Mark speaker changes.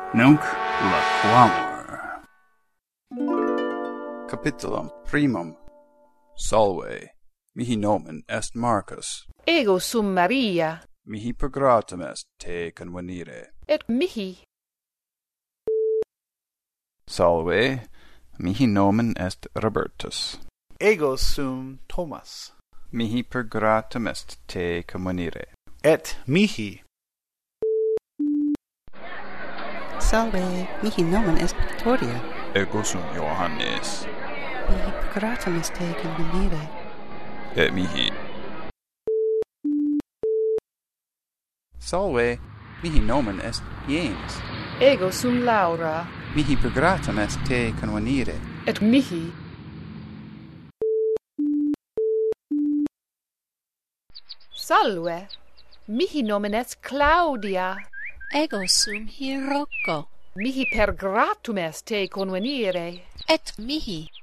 Speaker 1: Nunc laquamur. Capitulum primum. Salve, mihi nomen est Marcus.
Speaker 2: Ego sum Maria,
Speaker 1: Mihi per gratum est te convenire.
Speaker 2: et mihi.
Speaker 1: Salve, mihi nomen est Robertus.
Speaker 3: Ego sum Thomas,
Speaker 1: Mihi per gratum est te convenire.
Speaker 3: et mihi.
Speaker 4: Salve, mihi nomen est Victoria.
Speaker 1: Ego sum Johannes.
Speaker 4: Mihi per gratum est te convenire.
Speaker 1: Et mihi. Salve, mihi nomen est James.
Speaker 2: Ego sum Laura,
Speaker 1: Mihi per gratum est te convenire.
Speaker 2: et mihi. Salve, mihi nomen est Claudia.
Speaker 5: Ego sum Hiroko,
Speaker 2: Mihi per gratum est te convenire.
Speaker 5: et mihi.